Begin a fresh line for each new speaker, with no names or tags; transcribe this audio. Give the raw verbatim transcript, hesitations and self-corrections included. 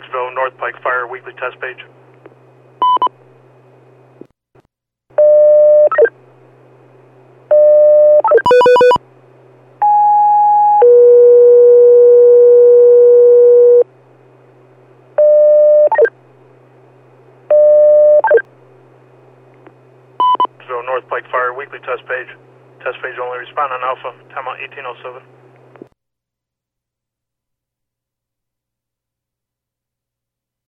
Clarksville, North Pike Fire weekly test page. Clarksville, North Pike Fire weekly test page. Test page only respond on Alpha, timeout eighteen oh seven.